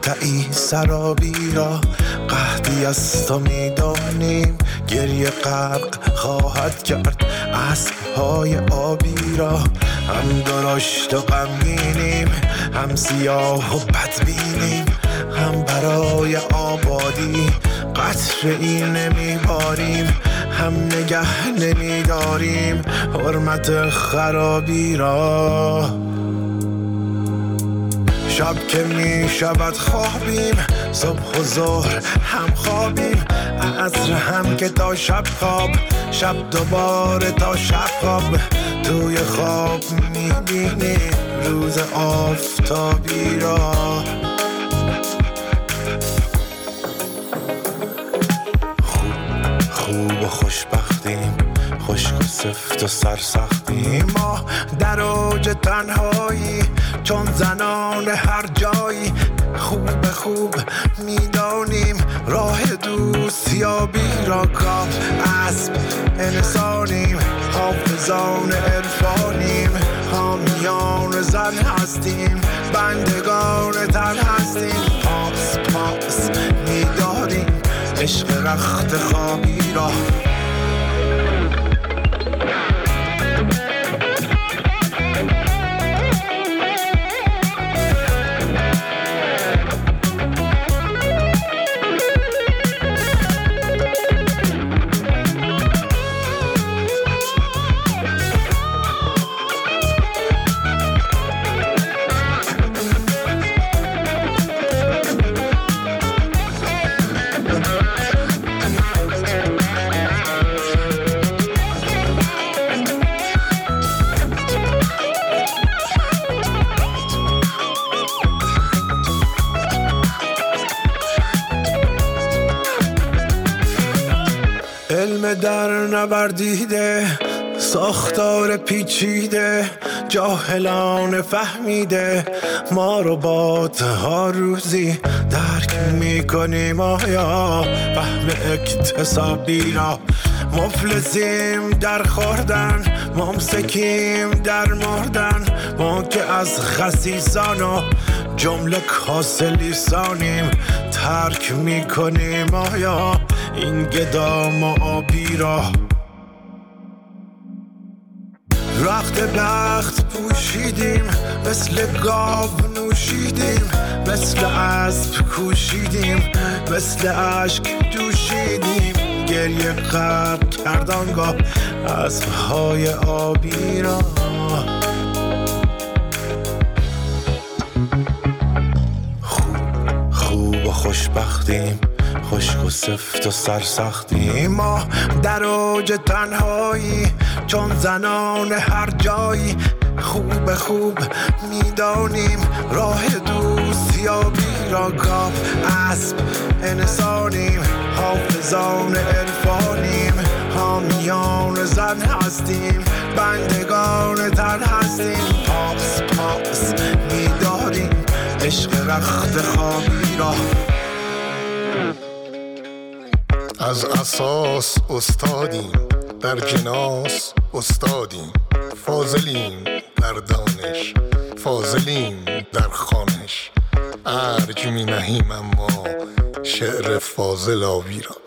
مقطعی سرابی را قحطی از تو میدانیم، گریه غرق خواهد کرد اسب‌های آبی را. هم درشت و غمگینیم، هم سیاه و بدبینیم، هم برای آبادی قطره‌ای نمیباریم، هم نگه نمیداریم حرمت خرابی را. شب که می شود خوابیم، صبح و ظهر هم خوابیم، عصر هم که تا شب خواب، شب دوباره تا شب خواب. توی خواب می بینیم روز آفتابی را. خوب و خوشبختیم، خشک و سفت و سرسختیم، ما در اوج تنهایی چون زنان هر جایی. خوب میدانیم راه دوستیابی را، کام اسب انسانیم، حافظان عرفانیم، حامیان زن هستیم، بندگان تن هستیم. پاس میداریم عشق رخت خوابی را. علم در نوردیده، ساختار پیچیده، جاهلان فهمیده، ما ربات‌ها روزی درک میکنیم آیا فهم اکتسابی را. مفلسیم در خوردن، ممسکیم در مردن، ما که از خسیسان و جمله کاسه لیسانیم، ترک میکنیم آیا این گدام و آبی را. رخت بخت پوشیدیم، مثل گاو نوشیدیم، مثل اسب کوشیدیم، مثل اشک جوشیدیم، گریه غرق کردانگاه اسب‌های آبی را. خوب و خوشبختیم، خشک و سفت و سرسختیم، ما در اوج تنهایی چون زنان هر جایی. خوب میدانیم راه دوستیابی را، کام اسب انسانیم، حافظان عرفانیم، حامیان زن هستیم، بندگان تن هستیم. پاس میداریم عشق رخت خوابی را. از اساس استادیم، در جناس استادیم، فاضلیم در دانش، فاضلیم در خوانش، ارج می نهیم اما شعر فاضل آبی را.